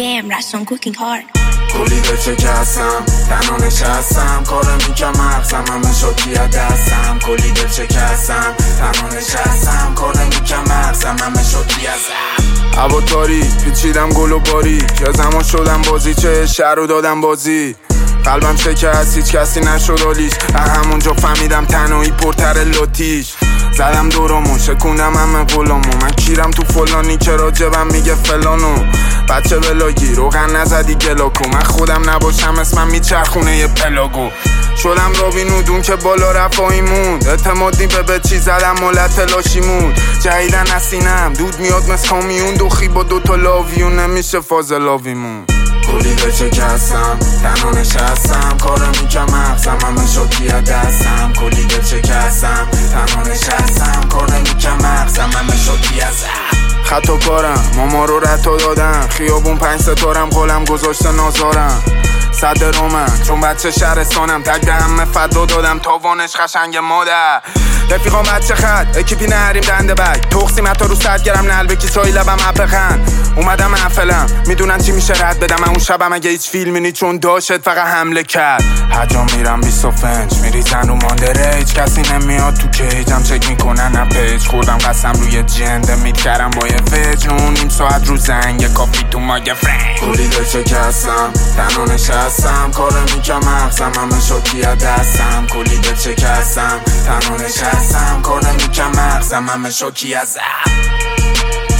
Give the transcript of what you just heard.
damn, that's on cooking hard. کلی به شکستم تنها نشستم کار میکنم مغزم همه شکیه دستم کلی به شکستم تنها نشستم کار میکنم مغزم همه شکیه دستم هوا تاریک پیچیدم گل و باریک یا زمان شدم بازی چه شهر رو دادم بازی قلبم شکست هیچ کسی نشد آلیش همونجا فهمیدم تنهایی پرتر لاتیش زدم دورمون شکوندم همه قولامو من کیرم تو فلانی که راجبم میگه فلانو بچه بلاگی روغن نزدی گلاکو من خودم نباشم اسمم میچرخونه یه پلاگو شدم رابینودون که بالا رفایی موند اعتمادی به چی زدم ملت لاشی موند جهیدن نسینم دود میاد مثل کامیون دوخی با دوتا لاویون نمیشه فاز لاویمون کلی به شکستم تنها نشستم کار میکنم مغزم همه شکیه دستم کلی به شکستم تنها نشستم کار میکنم مغزم همه شکیه دستم خطا کارم ماما رو رتا دادم خیابون 5 ستارم قلم گذاشته نازارم صد رومن چون بچه شهرستانم تک به همه فدا دادم تاوانش قشنگ مادر رفیقام بچه خط اکیپی نهریم دنده بگ توخسیم حتی رو صد گرم نلبه کی چای لبم اپخن اومدم محفلم میدونن چی میشه رد بدم اون شبم اگه هیچ فیلمی نی چون داشت فقط حمله کرد حجا میرم 20 فنج میریزن رو ماندره هیچ کسی نمیاد تو کیجم چک میکنن اپیج خوردم قسم روی جنده مید کردم با یه فجون نیم ساعت رو زنگ کافی تو ماگه فرنگ کلی به شکستم تنها نشستم کار میکنم مغزم همه شکیه دستم کلی به شکستم تنها نشستم کار میکنم مغزم همه شکیه دستم